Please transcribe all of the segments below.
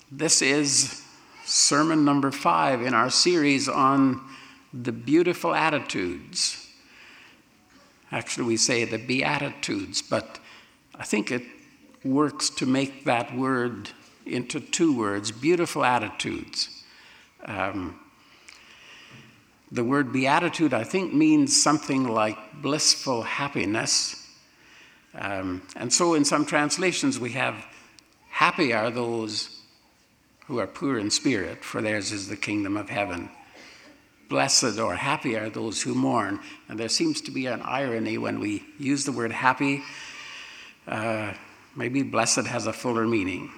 This is sermon number 5 in our series on the beautiful attitudes. Actually, we say the Beatitudes, but I think it works to make that word into 2 words, beautiful attitudes. The word beatitude, I think, means something like blissful happiness. And so in some translations we have, happy are those who are poor in spirit, for theirs is the kingdom of heaven. Blessed or happy are those who mourn. And there seems to be an irony when we use the word happy. Maybe blessed has a fuller meaning.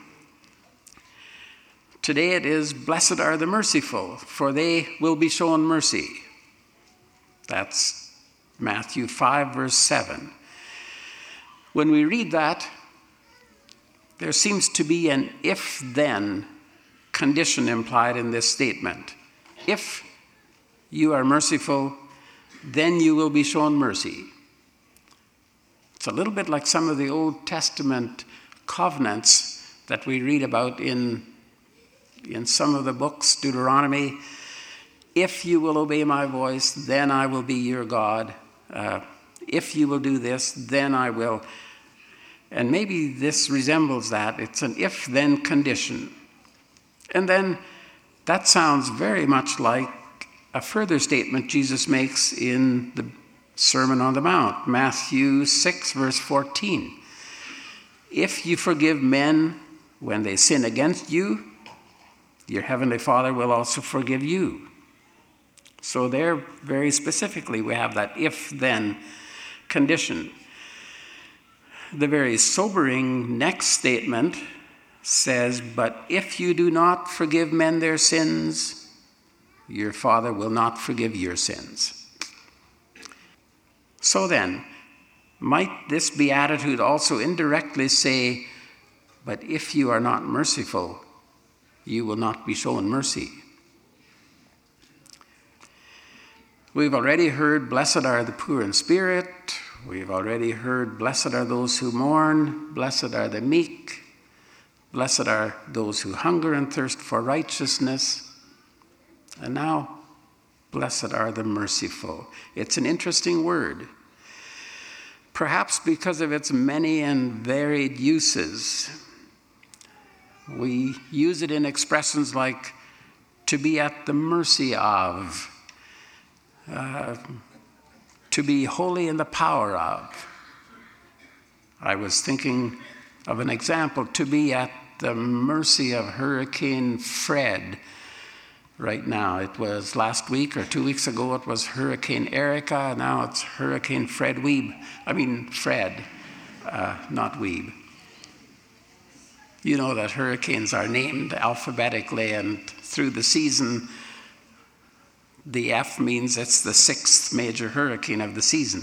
Today it is, blessed are the merciful, for they will be shown mercy. That's Matthew 5, verse 7. When we read that, there seems to be an if-then condition implied in this statement. If you are merciful, then you will be shown mercy. It's a little bit like some of the Old Testament covenants that we read about in some of the books, Deuteronomy. If you will obey my voice, then I will be your God. If you will do this, then I will. And maybe this resembles that. It's an if-then condition. And then that sounds very much like a further statement Jesus makes in the Sermon on the Mount, Matthew 6, verse 14. If you forgive men when they sin against you, your heavenly Father will also forgive you. So there, very specifically, we have that if-then condition. The very sobering next statement says, but if you do not forgive men their sins, your Father will not forgive your sins. So then, might this beatitude also indirectly say, but if you are not merciful, you will not be shown mercy? We've already heard, blessed are the poor in spirit. We've already heard, blessed are those who mourn. Blessed are the meek. Blessed are those who hunger and thirst for righteousness. And now, blessed are the merciful. It's an interesting word. Perhaps because of its many and varied uses. We use it in expressions like to be at the mercy of, to be wholly in the power of. I was thinking of an example, to be at the mercy of Hurricane Fred right now. It was last week or 2 weeks ago, it was Hurricane Erica. Now it's Hurricane Fred, not Weeb. You know that hurricanes are named alphabetically, and through the season, the F means it's the 6th major hurricane of the season.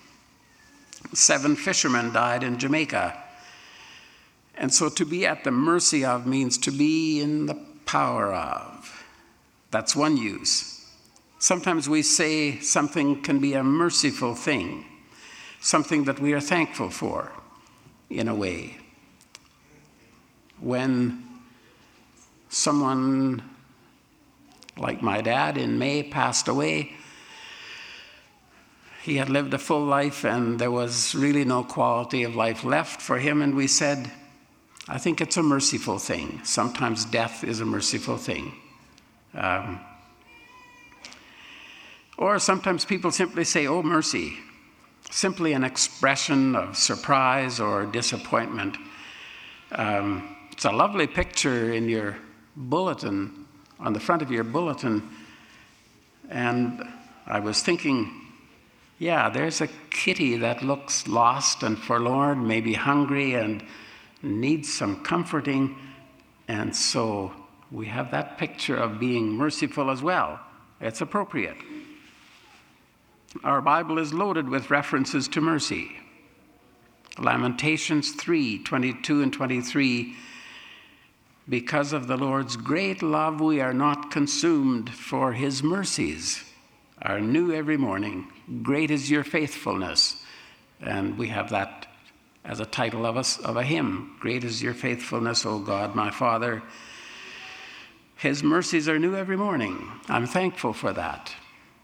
7 fishermen died in Jamaica. And so to be at the mercy of means to be in the power of. That's one use. Sometimes we say something can be a merciful thing, something that we are thankful for, in a way. When someone like my dad in May passed away, he had lived a full life and there was really no quality of life left for him, and we said, I think it's a merciful thing. Sometimes death is a merciful thing. Or sometimes people simply say, oh, mercy. Simply an expression of surprise or disappointment. It's a lovely picture in your bulletin, on the front of your bulletin. And I was thinking, yeah, there's a kitty that looks lost and forlorn, maybe hungry and needs some comforting. And so we have that picture of being merciful as well. It's appropriate. Our Bible is loaded with references to mercy. Lamentations 3:22 and 23. Because of the Lord's great love, we are not consumed, for his mercies are new every morning. Great is your faithfulness. And we have that as a title of a hymn. Great is your faithfulness, O God, my Father. His mercies are new every morning. I'm thankful for that.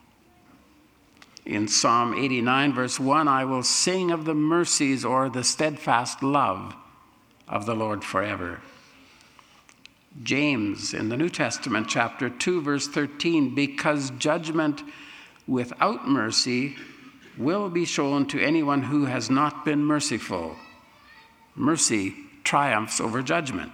In Psalm 89, verse 1, I will sing of the mercies or the steadfast love of the Lord forever. James, in the New Testament, chapter 2, verse 13, because judgment without mercy will be shown to anyone who has not been merciful. Mercy triumphs over judgment.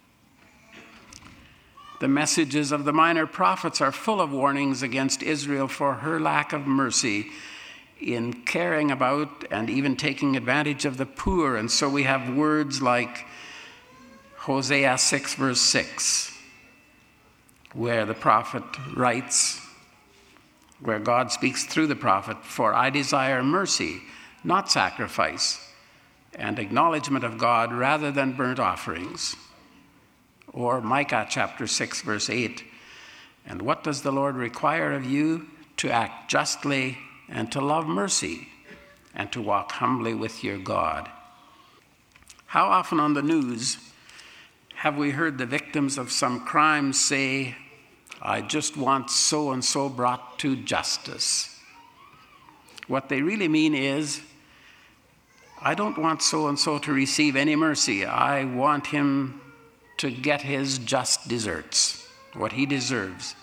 The messages of the minor prophets are full of warnings against Israel for her lack of mercy in caring about and even taking advantage of the poor. And so we have words like Hosea 6, verse 6, where the prophet writes, where God speaks through the prophet, for I desire mercy, not sacrifice, and acknowledgement of God rather than burnt offerings. Or Micah chapter 6, verse 8, and what does the Lord require of you? To act justly and to love mercy and to walk humbly with your God. How often on the news have we heard the victims of some crime say, I just want so-and-so brought to justice? What they really mean is, I don't want so-and-so to receive any mercy. I want him to get his just deserts, what he deserves.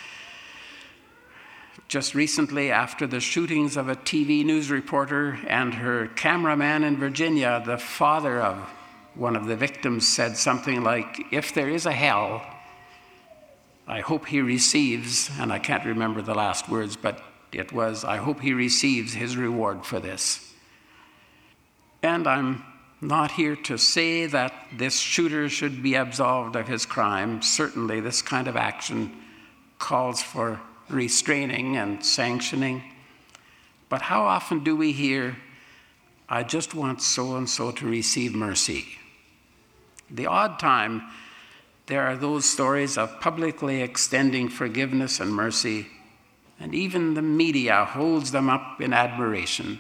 Just recently, after the shootings of a TV news reporter and her cameraman in Virginia, the father of one of the victims said something like, if there is a hell, I hope he receives, and I can't remember the last words, but it was, I hope he receives his reward for this. And I'm not here to say that this shooter should be absolved of his crime. Certainly this kind of action calls for restraining and sanctioning. But how often do we hear, I just want so-and-so to receive mercy? The odd time, there are those stories of publicly extending forgiveness and mercy, and even the media holds them up in admiration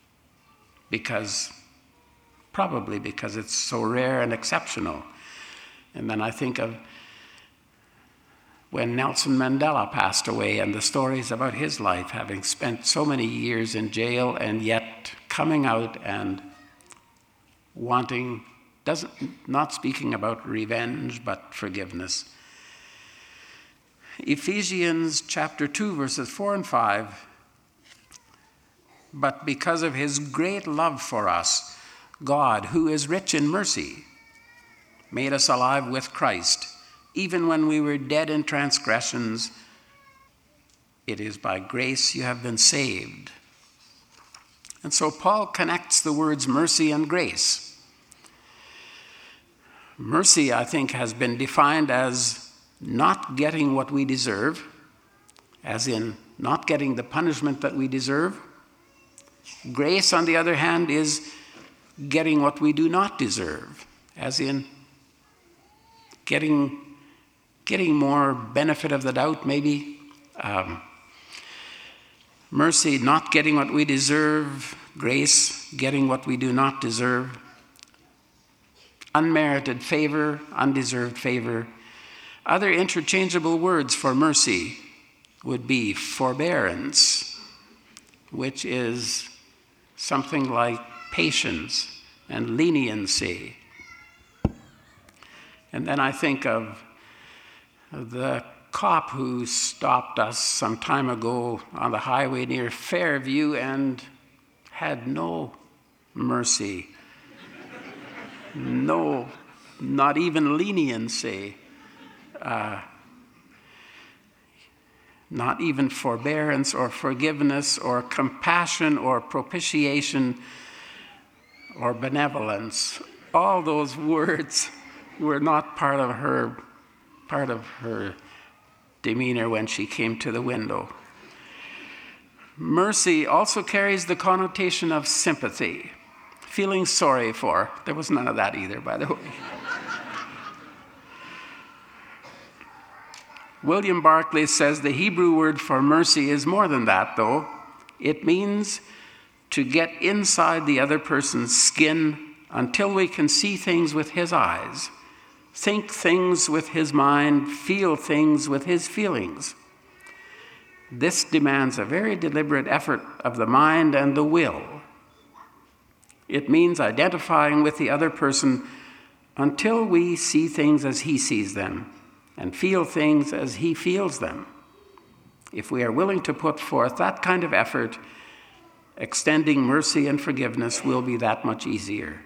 probably because it's so rare and exceptional. And then I think of when Nelson Mandela passed away and the stories about his life, having spent so many years in jail and yet coming out and not speaking about revenge, but forgiveness. Ephesians chapter 2, verses 4 and 5, but because of his great love for us, God, who is rich in mercy, made us alive with Christ, even when we were dead in transgressions. It is by grace you have been saved. And so Paul connects the words mercy and grace. Mercy, I think, has been defined as not getting what we deserve, as in not getting the punishment that we deserve. Grace, on the other hand, is getting what we do not deserve, as in getting more benefit of the doubt, maybe. Mercy, not getting what we deserve. Grace, getting what we do not deserve. Unmerited favor, undeserved favor. Other interchangeable words for mercy would be forbearance, which is something like patience and leniency. And then I think of the cop who stopped us some time ago on the highway near Fairview and had no mercy. No, not even leniency. Not even forbearance or forgiveness or compassion or propitiation or benevolence. All those words were not part of her demeanor when she came to the window. Mercy also carries the connotation of sympathy, feeling sorry for. There was none of that either, by the way. William Barclay says the Hebrew word for mercy is more than that, though. It means to get inside the other person's skin until we can see things with his eyes, think things with his mind, feel things with his feelings. This demands a very deliberate effort of the mind and the will. It means identifying with the other person until we see things as he sees them and feel things as he feels them. If we are willing to put forth that kind of effort, extending mercy and forgiveness will be that much easier.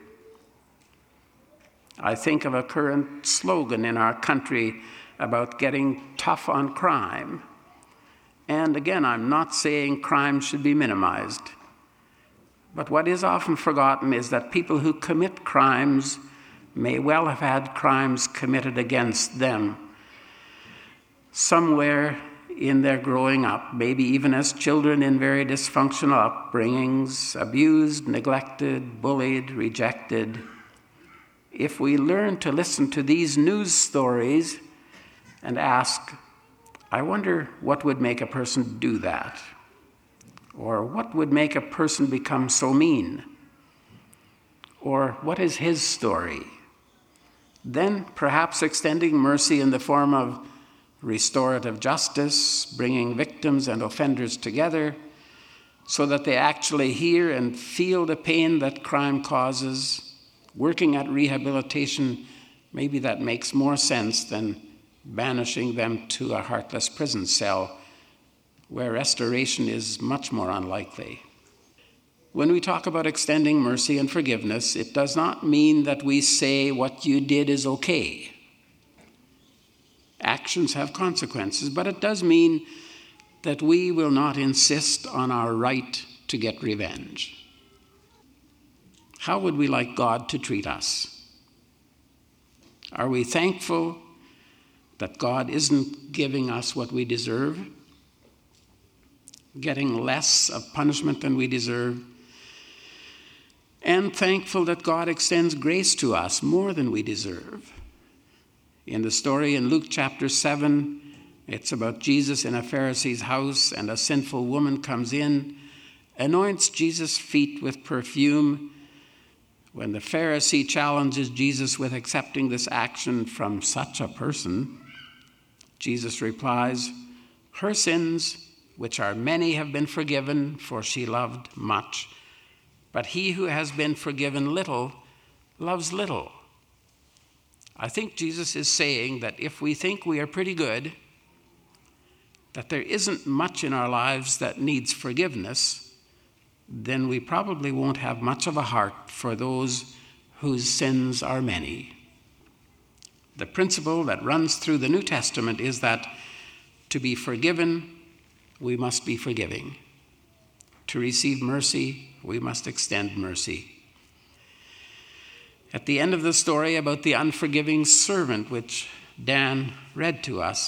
I think of a current slogan in our country about getting tough on crime. And again, I'm not saying crime should be minimized. But what is often forgotten is that people who commit crimes may well have had crimes committed against them somewhere in their growing up, maybe even as children in very dysfunctional upbringings, abused, neglected, bullied, rejected. If we learn to listen to these news stories and ask, I wonder what would make a person do that? Or what would make a person become so mean? Or what is his story? Then perhaps extending mercy in the form of restorative justice, bringing victims and offenders together so that they actually hear and feel the pain that crime causes, working at rehabilitation, maybe that makes more sense than banishing them to a heartless prison cell where restoration is much more unlikely. When we talk about extending mercy and forgiveness, it does not mean that we say what you did is okay. Actions have consequences, but it does mean that we will not insist on our right to get revenge. How would we like God to treat us? Are we thankful that God isn't giving us what we deserve, getting less of punishment than we deserve, and thankful that God extends grace to us more than we deserve? In the story in Luke chapter 7, it's about Jesus in a Pharisee's house, and a sinful woman comes in, anoints Jesus' feet with perfume. When the Pharisee challenges Jesus with accepting this action from such a person, Jesus replies, her sins, which are many, have been forgiven, for she loved much. But he who has been forgiven little loves little. I think Jesus is saying that if we think we are pretty good, that there isn't much in our lives that needs forgiveness, then we probably won't have much of a heart for those whose sins are many. The principle that runs through the New Testament is that to be forgiven, we must be forgiving. To receive mercy, we must extend mercy. At the end of the story about the unforgiving servant, which Dan read to us,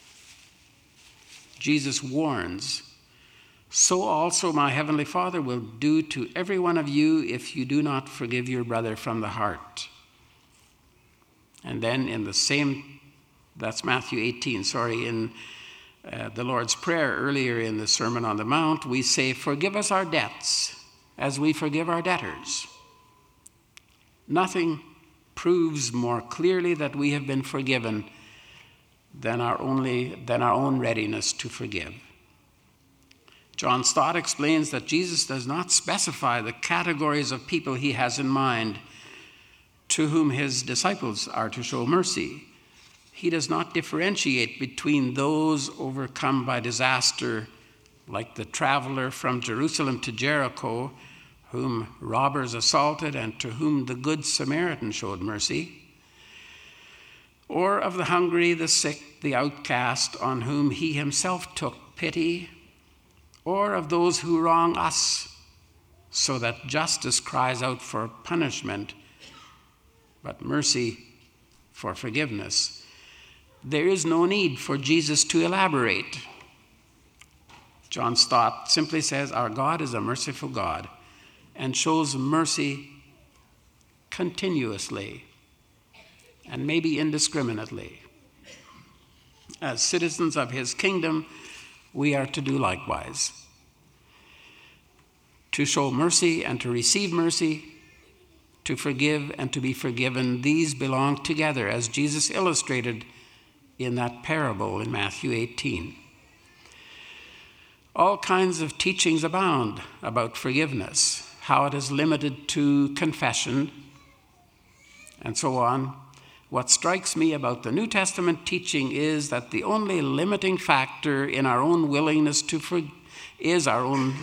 Jesus warns, so also my heavenly Father will do to every one of you if you do not forgive your brother from the heart. And then in the same, that's Matthew 18, in the Lord's Prayer earlier in the Sermon on the Mount, we say, forgive us our debts as we forgive our debtors. Nothing proves more clearly that we have been forgiven than our own readiness to forgive. John Stott explains that Jesus does not specify the categories of people he has in mind to whom his disciples are to show mercy. He does not differentiate between those overcome by disaster, like the traveler from Jerusalem to Jericho, whom robbers assaulted and to whom the Good Samaritan showed mercy, or of the hungry, the sick, the outcast, on whom he himself took pity, or of those who wrong us, so that justice cries out for punishment, but mercy for forgiveness. There is no need for Jesus to elaborate. John Stott simply says, our God is a merciful God and shows mercy continuously and maybe indiscriminately. As citizens of his kingdom, we are to do likewise. To show mercy and to receive mercy, to forgive and to be forgiven, these belong together, as Jesus illustrated in that parable in Matthew 18. All kinds of teachings abound about forgiveness, how it is limited to confession, and so on. What strikes me about the New Testament teaching is that the only limiting factor in our own willingness to forgive is our own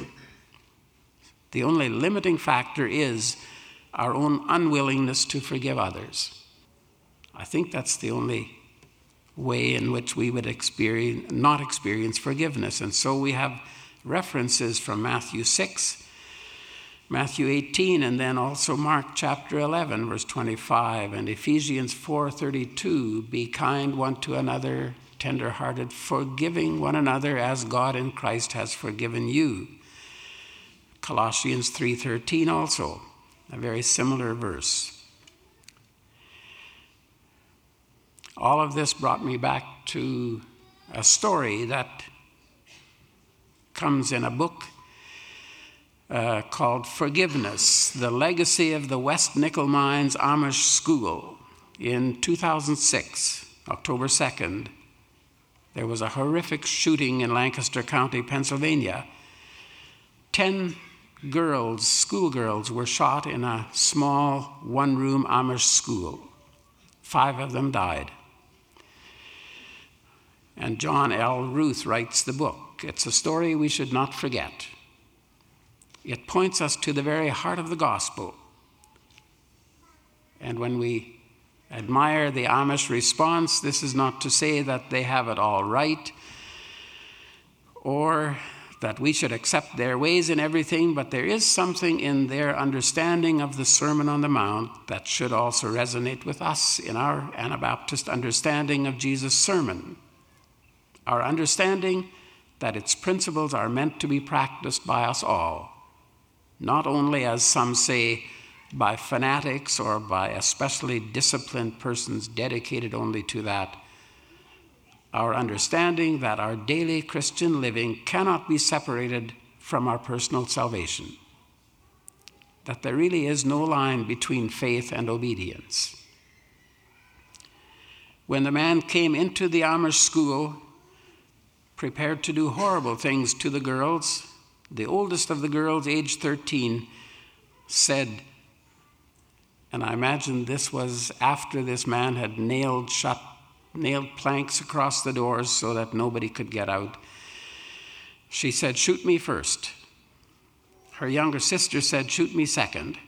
unwillingness to forgive others. I think that's the only way in which we would not experience forgiveness. And so we have references from Matthew 6, Matthew 18, and then also Mark chapter 11, verse 25, and Ephesians 4:32, be kind one to another, tender-hearted, forgiving one another as God in Christ has forgiven you. Colossians 3:13 also, a very similar verse. All of this brought me back to a story that comes in a book called Forgiveness, The Legacy of the West Nickel Mines Amish School. In 2006, October 2nd, there was a horrific shooting in Lancaster County, Pennsylvania. 10 schoolgirls were shot in a small one-room Amish school. 5 of them died. And John L. Ruth writes the book. It's a story we should not forget. It points us to the very heart of the gospel. And when we admire the Amish response, this is not to say that they have it all right or that we should accept their ways in everything, but there is something in their understanding of the Sermon on the Mount that should also resonate with us in our Anabaptist understanding of Jesus' sermon. Our understanding that its principles are meant to be practiced by us all, not only, as some say, by fanatics or by especially disciplined persons dedicated only to that. Our understanding that our daily Christian living cannot be separated from our personal salvation, that there really is no line between faith and obedience. When the man came into the Amish school, prepared to do horrible things to the girls, the oldest of the girls, age 13, said, and I imagine this was after this man had nailed planks across the doors so that nobody could get out. She said, "Shoot me first." Her younger sister said, "Shoot me second."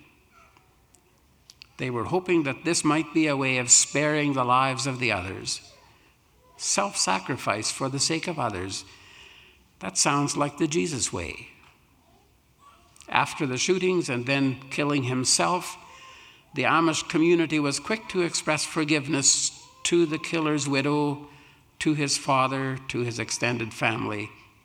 They were hoping that this might be a way of sparing the lives of the others. Self-sacrifice for the sake of others. That sounds like the Jesus way. After the shootings and then killing himself, the Amish community was quick to express forgiveness to the killer's widow, to his father, to his extended family.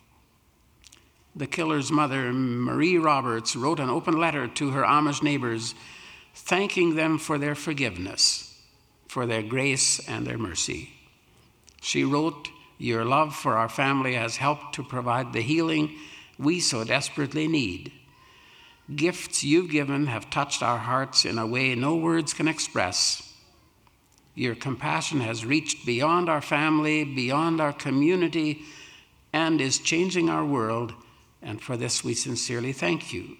The killer's mother, Marie Roberts, wrote an open letter to her Amish neighbors, thanking them for their forgiveness, for their grace and their mercy. She wrote, "Your love for our family has helped to provide the healing we so desperately need. Gifts you've given have touched our hearts in a way no words can express. Your compassion has reached beyond our family, beyond our community, and is changing our world, and for this we sincerely thank you."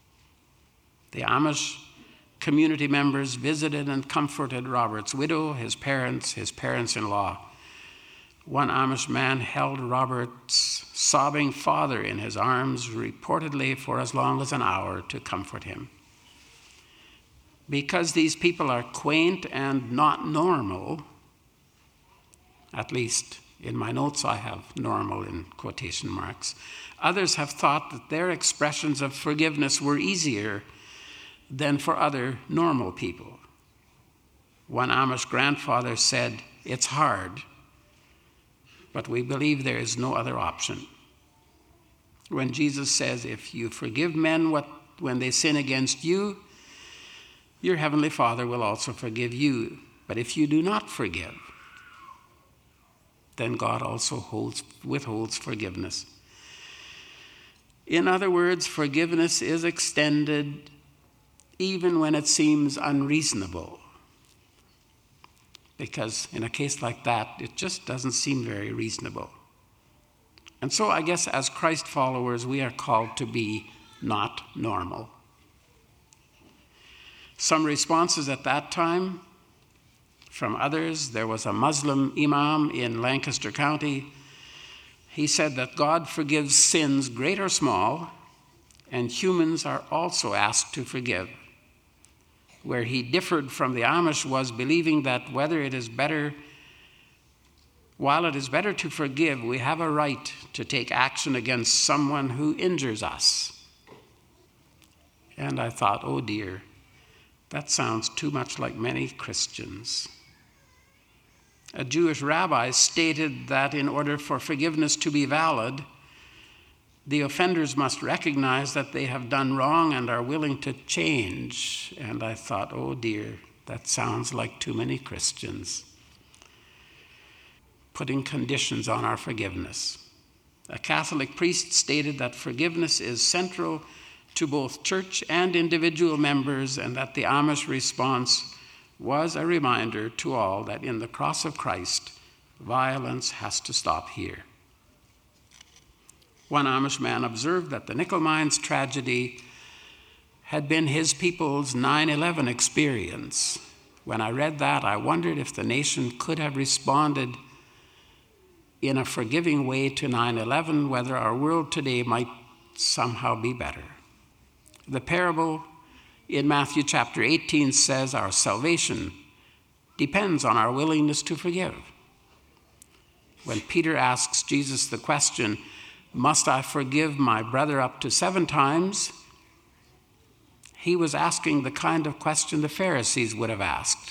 The Amish community members visited and comforted Robert's widow, his parents-in-law. One Amish man held Robert's sobbing father in his arms, reportedly for as long as an hour, to comfort him. Because these people are quaint and not normal, at least in my notes I have normal in quotation marks, others have thought that their expressions of forgiveness were easier than for other normal people. One Amish grandfather said, "It's hard, but we believe there is no other option." When Jesus says, "If you forgive men when they sin against you, your heavenly Father will also forgive you. But if you do not forgive, then God also withholds forgiveness." In other words, forgiveness is extended even when it seems unreasonable. Because in a case like that, it just doesn't seem very reasonable. And so I guess as Christ followers, we are called to be not normal. Some responses at that time from others. There was a Muslim imam in Lancaster County. He said that God forgives sins great or small, and humans are also asked to forgive. Where he differed from the Amish was believing that while it is better to forgive, we have a right to take action against someone who injures us. And I thought, oh dear, that sounds too much like many Christians. A Jewish rabbi stated that in order for forgiveness to be valid, the offenders must recognize that they have done wrong and are willing to change. And I thought, oh dear, that sounds like too many Christians putting conditions on our forgiveness. A Catholic priest stated that forgiveness is central to both church and individual members, and that the Amish response was a reminder to all that in the cross of Christ, violence has to stop here. One Amish man observed that the nickel mines tragedy had been his people's 9/11 experience. When I read that, I wondered if the nation could have responded in a forgiving way to 9/11, whether our world today might somehow be better. The parable in Matthew chapter 18 says our salvation depends on our willingness to forgive. When Peter asks Jesus the question, "Must I forgive my brother up to 7 times?" he was asking the kind of question the Pharisees would have asked.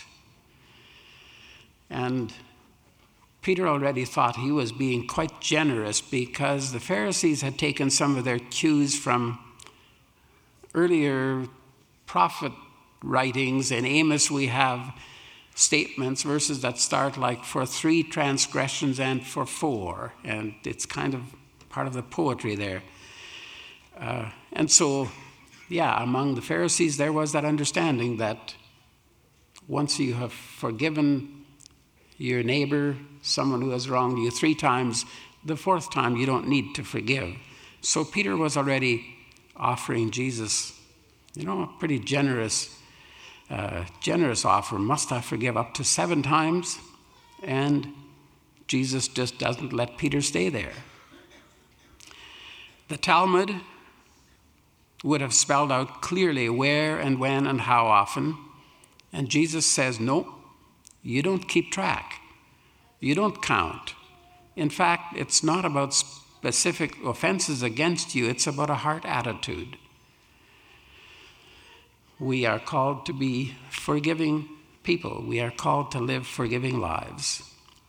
And Peter already thought he was being quite generous, because the Pharisees had taken some of their cues from earlier prophet writings. In Amos, we have statements, verses that start like, "For 3 transgressions and for 4." And it's kind of part of the poetry there. And so, among the Pharisees, there was that understanding that once you have forgiven your neighbor, someone who has wronged you 3 times, the 4th time you don't need to forgive. So Peter was already offering Jesus, a pretty generous offer. "Must I forgive up to 7 times? And Jesus just doesn't let Peter stay there. The Talmud would have spelled out clearly where and when and how often. And Jesus says, no, you don't keep track. You don't count. In fact, it's not about specific offenses against you. It's about a heart attitude. We are called to be forgiving people. We are called to live forgiving lives.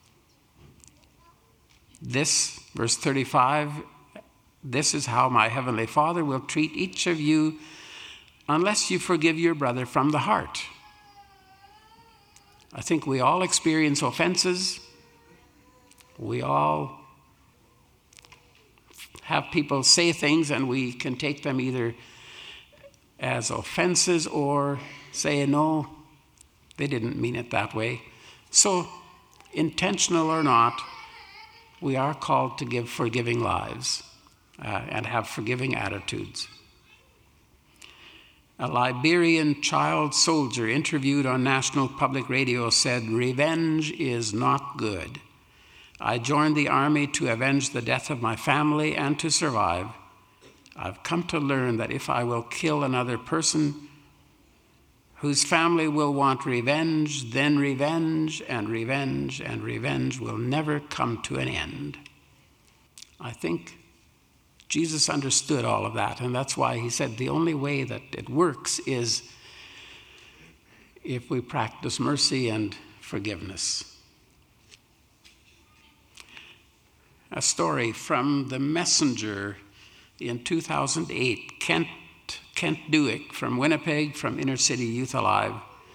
This, verse 35, "This is how my heavenly Father will treat each of you unless you forgive your brother from the heart." I think we all experience offenses. We all have people say things, and we can take them either as offenses or say, no, they didn't mean it that way. So, intentional or not, we are called to give forgiving lives and have forgiving attitudes. A Liberian child soldier interviewed on National Public Radio said, "Revenge is not good. I joined the army to avenge the death of my family and to survive. I've come to learn that if I will kill another person whose family will want revenge, then revenge and revenge and revenge will never come to an end." I think Jesus understood all of that, and that's why he said the only way that it works is if we practice mercy and forgiveness. A story from The Messenger in 2008. Kent Dewick from Winnipeg, from Inner City Youth Alive,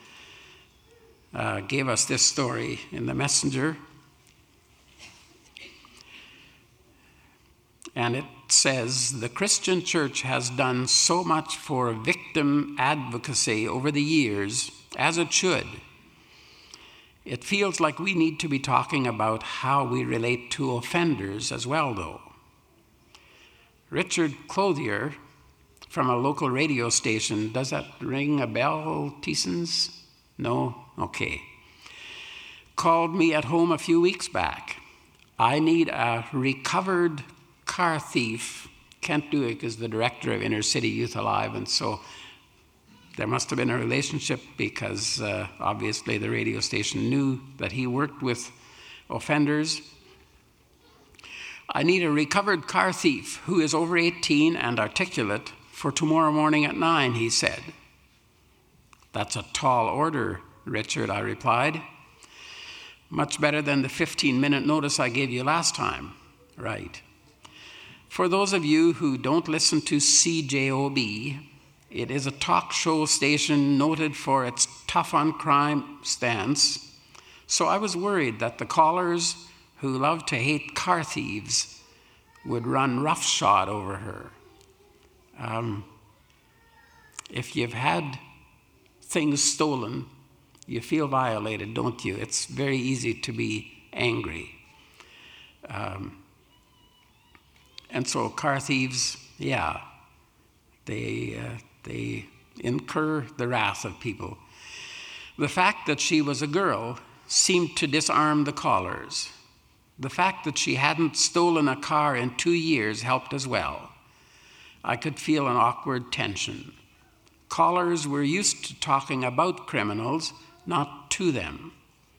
gave us this story in The Messenger. And it says, the Christian church has done so much for victim advocacy over the years, as it should. It feels like we need to be talking about how we relate to offenders as well, though. Richard Clothier from a local radio station, does that ring a bell, Thiessens? No? Okay. Called me at home a few weeks back. I need a recovered car thief. Kent Duick is the director of Inner City Youth Alive, and so there must have been a relationship because obviously the radio station knew that he worked with offenders. I need a recovered car thief who is over 18 and articulate for tomorrow morning at 9, he said. That's a tall order, Richard, I replied. Much better than the 15-minute notice I gave you last time. Right. For those of you who don't listen to CJOB, it is a talk show station noted for its tough on crime stance. So I was worried that the callers who love to hate car thieves would run roughshod over her. If you've had things stolen, you feel violated, don't you? It's very easy to be angry. And so car thieves, yeah, they incur the wrath of people. The fact that she was a girl seemed to disarm the callers. The fact that she hadn't stolen a car in 2 years helped as well. I could feel an awkward tension. Callers were used to talking about criminals, not to them,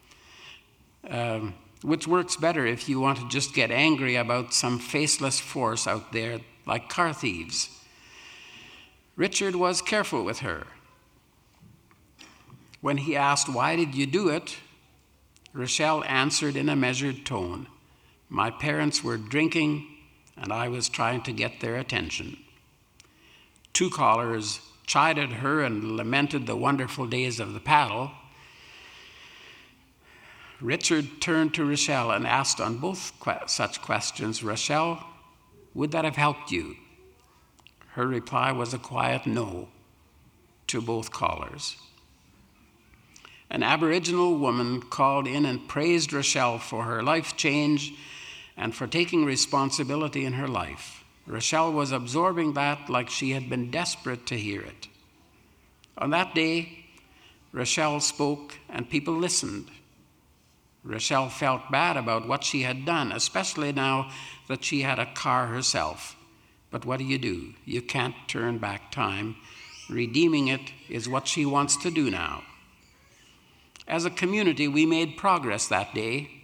which works better if you want to just get angry about some faceless force out there like car thieves. Richard was careful with her. When he asked, "Why did you do it?" Rochelle answered in a measured tone, "My parents were drinking and I was trying to get their attention." 2 callers chided her and lamented the wonderful days of the paddle. Richard turned to Rochelle and asked on both such questions, "Rochelle, would that have helped you?" Her reply was a quiet no to both callers. An Aboriginal woman called in and praised Rochelle for her life change and for taking responsibility in her life. Rochelle was absorbing that like she had been desperate to hear it. On that day, Rochelle spoke and people listened. Rochelle felt bad about what she had done, especially now that she had a car herself. But what do? You can't turn back time. Redeeming it is what she wants to do now. As a community, we made progress that day.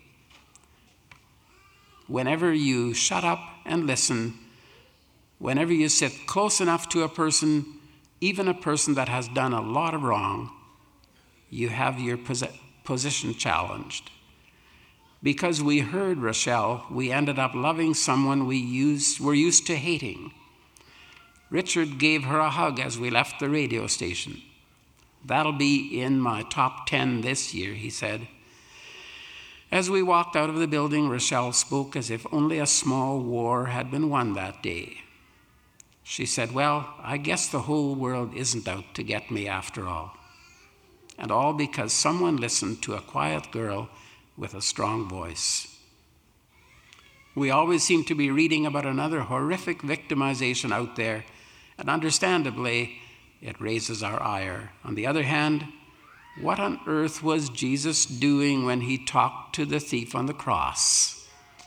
Whenever you shut up and listen, whenever you sit close enough to a person, even a person that has done a lot of wrong, you have your position challenged. Because we heard Rochelle, we ended up loving someone were used to hating. Richard gave her a hug as we left the radio station. "That'll be in my top 10 this year," he said. As we walked out of the building, Rochelle spoke as if only a small war had been won that day. She said, "Well, I guess the whole world isn't out to get me after all." And all because someone listened to a quiet girl with a strong voice. We always seem to be reading about another horrific victimization out there, and understandably, it raises our ire. On the other hand, what on earth was Jesus doing when he talked to the thief on the cross?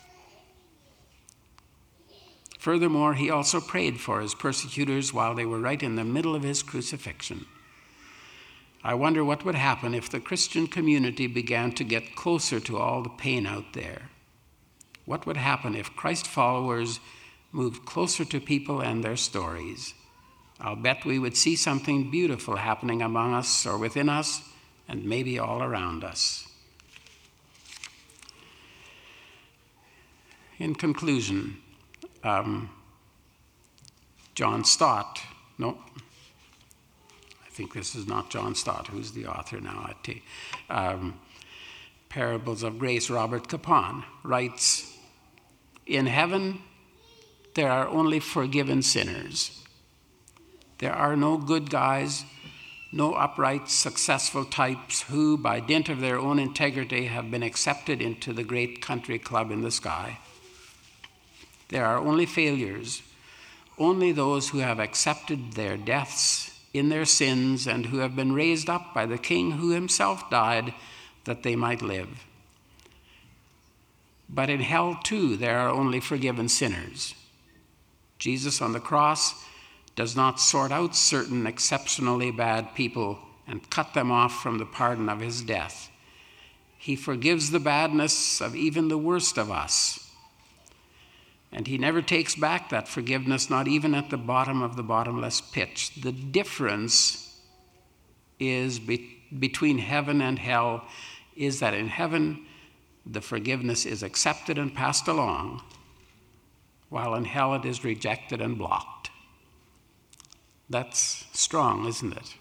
Furthermore, he also prayed for his persecutors while they were right in the middle of his crucifixion. I wonder what would happen if the Christian community began to get closer to all the pain out there. What would happen if Christ followers moved closer to people and their stories? I'll bet we would see something beautiful happening among us or within us and maybe all around us. In conclusion, John Stott, no, I think this is not John Stott, who's the author now, Parables of Grace, Robert Capon, writes, "In heaven, there are only forgiven sinners. There are no good guys, no upright, successful types who, by dint of their own integrity, have been accepted into the great country club in the sky. There are only failures, only those who have accepted their deaths in their sins and who have been raised up by the King who himself died that they might live. But in hell, too, there are only forgiven sinners. Jesus on the cross does not sort out certain exceptionally bad people and cut them off from the pardon of his death. He forgives the badness of even the worst of us. And he never takes back that forgiveness, not even at the bottom of the bottomless pit. The difference is between heaven and hell is that in heaven, the forgiveness is accepted and passed along, while in hell it is rejected and blocked. That's strong, isn't it?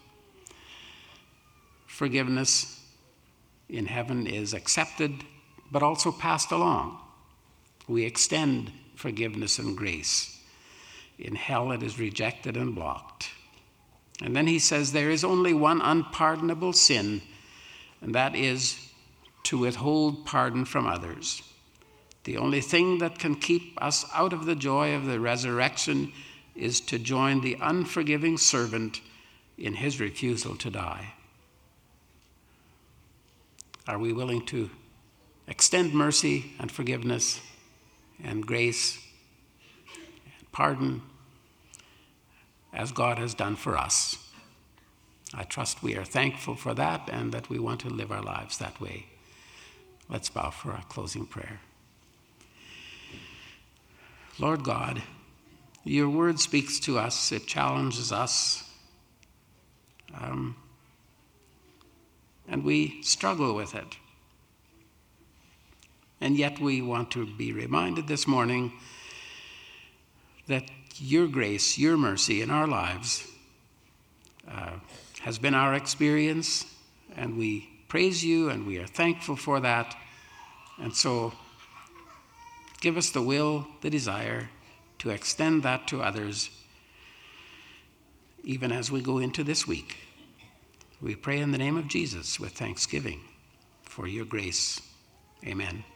Forgiveness in heaven is accepted, but also passed along. We extend forgiveness and grace. In hell, it is rejected and blocked. And then he says there is only one unpardonable sin, and that is to withhold pardon from others. The only thing that can keep us out of the joy of the resurrection is to join the unforgiving servant in his refusal to die. Are we willing to extend mercy and forgiveness and grace and pardon as God has done for us? I trust we are thankful for that and that we want to live our lives that way. Let's bow for our closing prayer. Lord God, your word speaks to us, it challenges us, and we struggle with it. And yet we want to be reminded this morning that your grace, your mercy in our lives has been our experience, and we praise you and we are thankful for that. And so give us the will, the desire to extend that to others, even as we go into this week. We pray in the name of Jesus with thanksgiving for your grace. Amen.